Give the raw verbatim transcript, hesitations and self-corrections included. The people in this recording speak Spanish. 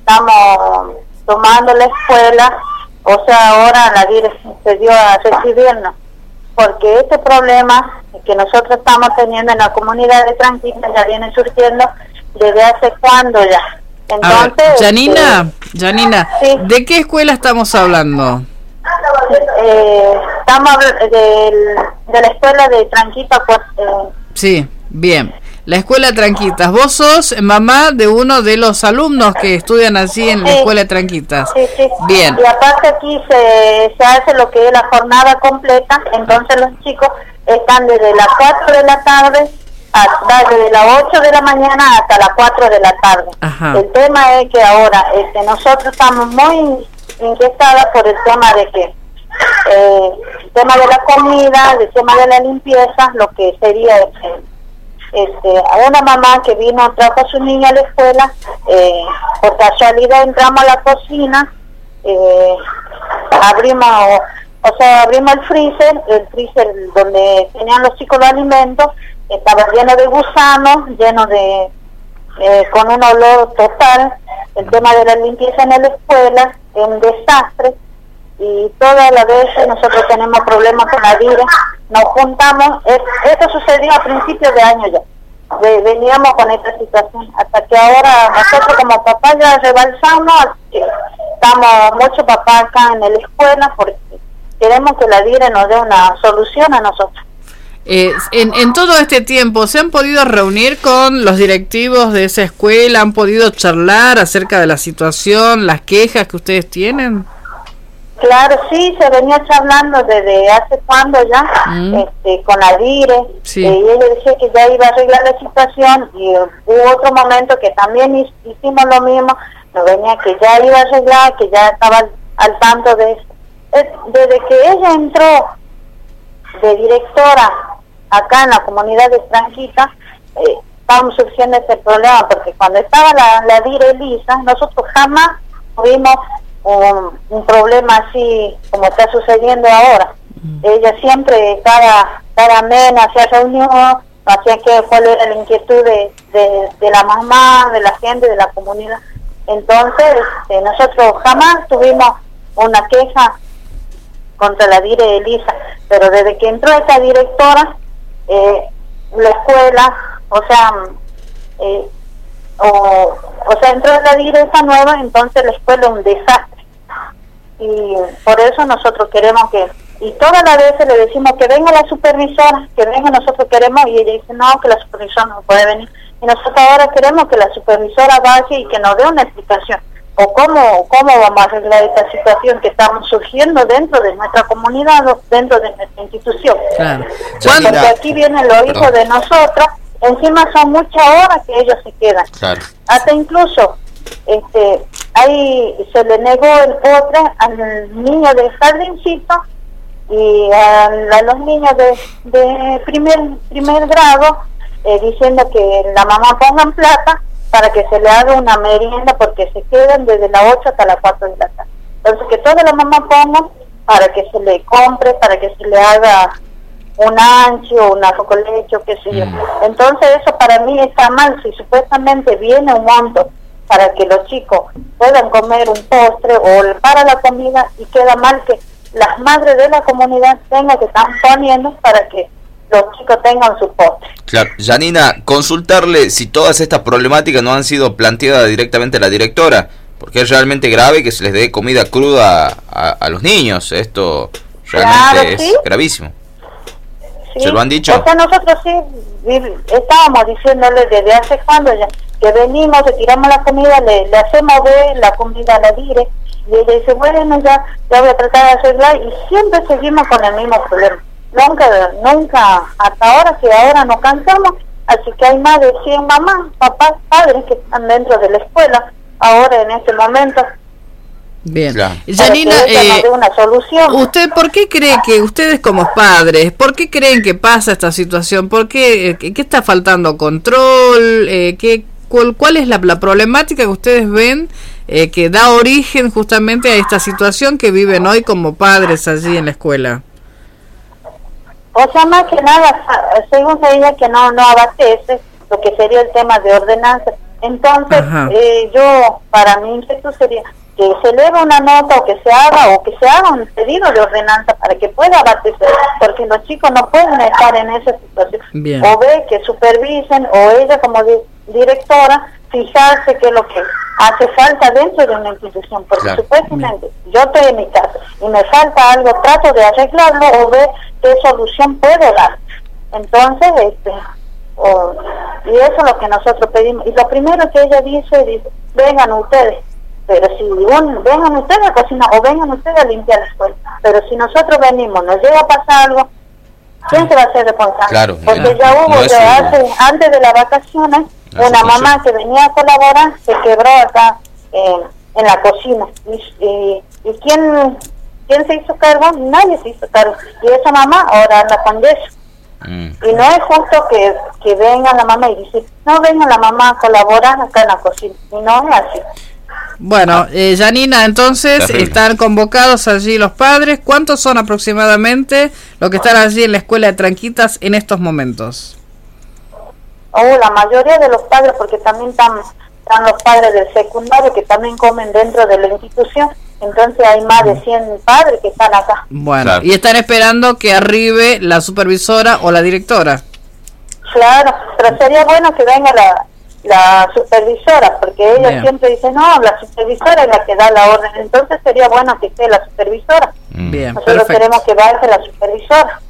estamos tomando la escuela, o sea, ahora la dirección se dio a recibirnos, porque este problema que nosotros estamos teniendo en la comunidad de Tranquita ya viene surgiendo desde hace cuándo ya. Entonces, ver, Janina, eh, Janina, sí. ¿de qué escuela estamos hablando? Eh, estamos de, de la escuela de Tranquita, pues, eh, sí, bien. La escuela Tranquitas. Vos sos mamá de uno de los alumnos que estudian así en sí, la escuela Tranquitas. Sí, sí. Bien. Y aparte aquí se, se hace lo que es la jornada completa, entonces los chicos están desde las cuatro de la tarde hasta desde las ocho de la mañana hasta las cuatro de la tarde. Ajá. El tema es que ahora este, nosotros estamos muy inquietadas por el tema de que eh, el tema de la comida, el tema de la limpieza, lo que sería este, este a una mamá que vino, trajo a su niña a la escuela, eh, por casualidad entramos a la cocina, eh, abrimos o sea abrimos el freezer, el freezer donde tenían los chicos los alimentos, estaba lleno de gusanos, lleno de eh, con un olor total. El tema de la limpieza en la escuela es un desastre, y todas las veces nosotros tenemos problemas con la vida, nos juntamos. Es, esto sucedió a principios de año ya, de, veníamos con esta situación, hasta que ahora nosotros como papás ya rebalsamos, que estamos muchos papás acá en la escuela porque queremos que la D I R E nos dé una solución a nosotros. Eh, en, en todo este tiempo, ¿se han podido reunir con los directivos de esa escuela? ¿Han podido charlar acerca de la situación, las quejas que ustedes tienen? Claro, sí, se venía charlando desde hace cuando ya, mm. este, con la D I R E, sí. eh, y ella decía que ya iba a arreglar la situación, y uh, hubo otro momento que también hicimos lo mismo, nos venía que ya iba a arreglar, que ya estaba al, al tanto de eso. Eh, desde que ella entró de directora acá en la comunidad de Tranquita, eh, estábamos surgiendo ese problema, porque cuando estaba la, la D I R E Elisa, nosotros jamás tuvimos un, un problema así como está sucediendo ahora. Mm. Ella siempre, cada, cada mes hacía reunión, hacía que cuál era la inquietud de, de, de la mamá, de la gente, de la comunidad. Entonces, eh, nosotros jamás tuvimos una queja contra la D I R E Elisa, pero desde que entró esta directora, eh, la escuela, o sea, eh, o, o sea, entró la D I R E esa nueva, entonces la escuela es un desastre, y por eso nosotros queremos que, y todas las veces le decimos que venga la supervisora, que venga, nosotros queremos, y ella dice no, que la supervisora no puede venir, y nosotros ahora queremos que la supervisora vaya y que nos dé una explicación, o cómo, cómo vamos a arreglar esta situación que estamos surgiendo dentro de nuestra comunidad, dentro de nuestra institución. Claro. Porque aquí vienen los hijos de nosotros, encima son muchas horas que ellos se quedan. Claro. Hasta incluso, este, ahí se le negó el postre al niño del jardincito y a, a los niños de, de primer, primer grado, eh, diciendo que la mamá pongan plata para que se le haga una merienda, porque se quedan desde las ocho hasta las cuatro de la tarde. Entonces que toda la mamá ponga para que se le compre, para que se le haga un ancho, una rocoleche, o qué sé yo. Mm. Entonces eso para mí está mal, si supuestamente viene un monto para que los chicos puedan comer un postre o para la comida, y queda mal que las madres de la comunidad tengan que estar poniendo para que los chicos tengan su postre. Claro, Janina, consultarle si todas estas problemáticas no han sido planteadas directamente a la directora, porque es realmente grave que se les dé comida cruda a, a los niños. Esto realmente claro, es ¿sí? gravísimo. Sí. ¿Se lo han dicho? O sea, nosotros sí estábamos diciéndole desde hace cuando ya, que venimos, retiramos la comida, le, le hacemos ver la comida a la D I R E, y ella dice, bueno, ya, ya voy a tratar de arreglar, y siempre seguimos con el mismo problema. Nunca, nunca, hasta ahora que ahora nos cansamos, así que hay más de cien mamás, papás, padres que están dentro de la escuela, ahora en este momento. Bien, claro. Janina, eh, una solución. ¿Usted por qué cree que ustedes como padres, por qué creen que pasa esta situación? ¿Por qué, eh, qué está faltando control? Eh, ¿qué, cuál, ¿Cuál es la, la problemática que ustedes ven eh, que da origen justamente a esta situación que viven hoy como padres allí en la escuela? O sea, más que nada, según ella, que no no abastece lo que sería el tema de ordenanza, Entonces, eh, yo, para mi inquietud sería que se eleve una nota o que se haga o que se haga un pedido de ordenanza para que pueda abastecer, porque los chicos no pueden estar en esa situación. Bien. O ve que supervisen, o ella como di directora, fijarse qué es lo que hace falta dentro de una institución, porque claro. supuestamente Bien. yo estoy en mi casa y me falta algo, trato de arreglarlo o ver qué solución puedo dar. Entonces, este... Oh, y eso es lo que nosotros pedimos. Y lo primero que ella dice, dice, vengan ustedes, pero si un, vengan ustedes a cocinar o vengan ustedes a limpiar la escuela, pero si nosotros venimos, nos llega a pasar algo, ¿quién se va a hacer responsable? Claro, porque no, ya hubo, no ya hace, antes de las vacaciones, no una mamá que venía a colaborar se quebró acá eh, en la cocina. Y, y, y quién, quién se hizo cargo? Nadie se hizo cargo. Y esa mamá ahora anda con yeso. Mm. Y no es justo que, que venga la mamá y dice, no, venga la mamá a colaborar acá en la cocina. Y no es así. Bueno, eh, Janina, entonces Terrible. están convocados allí los padres. ¿Cuántos son aproximadamente los que están allí en la escuela de Tranquitas en estos momentos? Oh, la mayoría de los padres, porque también están, están los padres del secundario que también comen dentro de la institución. Entonces hay más de cien padres que están acá. Bueno, claro. y están esperando que arribe la supervisora o la directora. Claro, pero sería bueno que venga la, la supervisora, porque ella Bien. siempre dice, no, la supervisora es la que da la orden. Entonces sería bueno que esté la supervisora. Bien, Nosotros perfecto. queremos que vaya la supervisora.